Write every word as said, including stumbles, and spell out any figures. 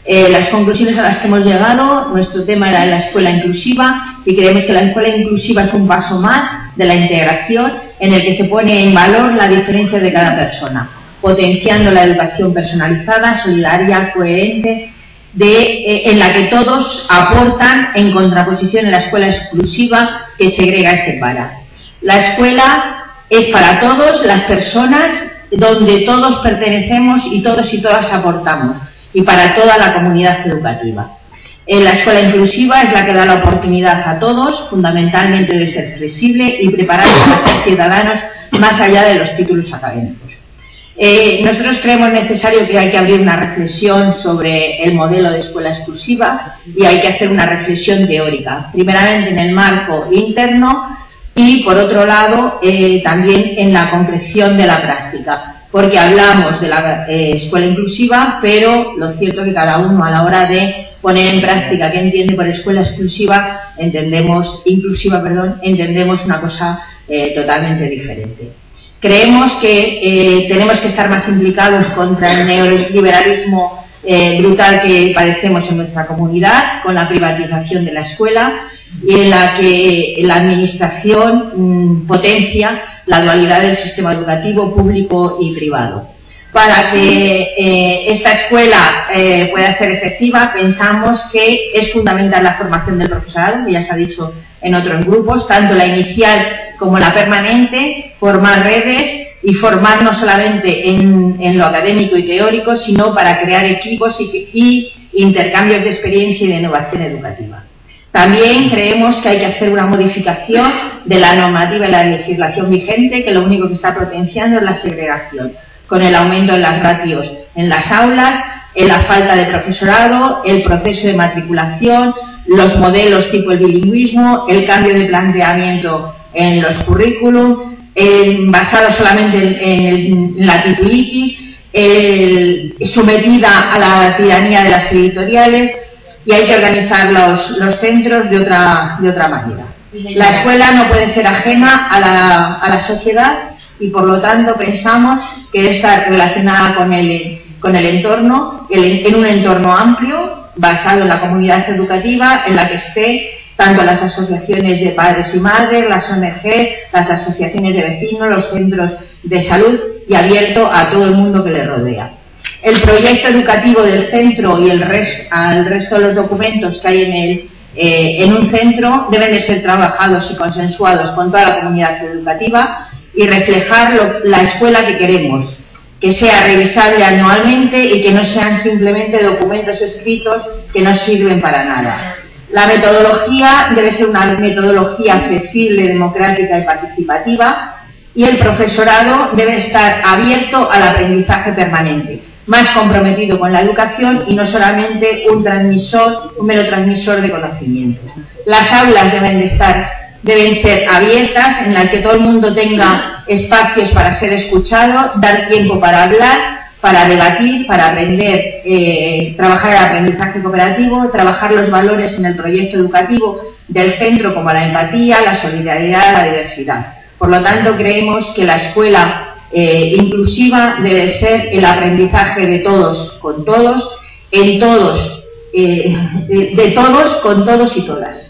Eh, las conclusiones a las que hemos llegado, nuestro tema era la escuela inclusiva y creemos que la escuela inclusiva es un paso más de la integración en el que se pone en valor la diferencia de cada persona, potenciando la educación personalizada, solidaria, coherente, de, eh, en la que todos aportan en contraposición a la escuela exclusiva que segrega y separa. La escuela es para todos, las personas, donde todos pertenecemos y todos y todas aportamos, y para toda la comunidad educativa. Eh, la escuela inclusiva es la que da la oportunidad a todos, fundamentalmente de ser flexible y prepararse para ser ciudadanos más allá de los títulos académicos. Eh, nosotros creemos necesario que hay que abrir una reflexión sobre el modelo de escuela exclusiva y hay que hacer una reflexión teórica, primeramente en el marco interno y, por otro lado, eh, también en la concreción de la práctica. Porque hablamos de la eh, escuela inclusiva, pero lo cierto es que cada uno a la hora de poner en práctica qué entiende por escuela exclusiva, entendemos, inclusiva, perdón, entendemos una cosa eh, totalmente diferente. Creemos que eh, tenemos que estar más implicados contra el neoliberalismo eh, brutal que padecemos en nuestra comunidad, con la privatización de la escuela, y en la que la administración mmm, potencia la dualidad del sistema educativo público y privado. Para que eh, esta escuela eh, pueda ser efectiva, pensamos que es fundamental la formación del profesorado, que ya se ha dicho en otros grupos, tanto la inicial como la permanente, formar redes y formar no solamente en, en lo académico y teórico, sino para crear equipos y, y intercambios de experiencia y de innovación educativa. También creemos que hay que hacer una modificación de la normativa y la legislación vigente, que lo único que está potenciando es la segregación, con el aumento de las ratios en las aulas, en la falta de profesorado, el proceso de matriculación, los modelos tipo el bilingüismo, el cambio de planteamiento en los currículum, eh, basado solamente en, en, en la titulitis, eh, sometida a la tiranía de las editoriales, y hay que organizar los, los centros de otra, de otra manera. La escuela no puede ser ajena a la, a la sociedad y, por lo tanto, pensamos que debe estar relacionada con el, con el entorno, el, en un entorno amplio, basado en la comunidad educativa, en la que esté tanto las asociaciones de padres y madres, las O N G, las asociaciones de vecinos, los centros de salud, y abierto a todo el mundo que le rodea. El proyecto educativo del centro y el res, al resto de los documentos que hay en, el, eh, en un centro deben de ser trabajados y consensuados con toda la comunidad educativa y reflejar lo, la escuela que queremos, que sea revisable anualmente y que no sean simplemente documentos escritos que no sirven para nada. La metodología debe ser una metodología flexible, democrática y participativa, y el profesorado debe estar abierto al aprendizaje permanente, más comprometido con la educación y no solamente un transmisor, un mero transmisor de conocimiento. Las aulas deben de estar, deben ser abiertas, en las que todo el mundo tenga espacios para ser escuchado, dar tiempo para hablar, para debatir, para aprender, eh, trabajar el aprendizaje cooperativo, trabajar los valores en el proyecto educativo del centro, como la empatía, la solidaridad, la diversidad. Por lo tanto, creemos que la escuela Eh, inclusiva debe ser el aprendizaje de todos con todos, en todos, eh, de, de todos con todos y todas.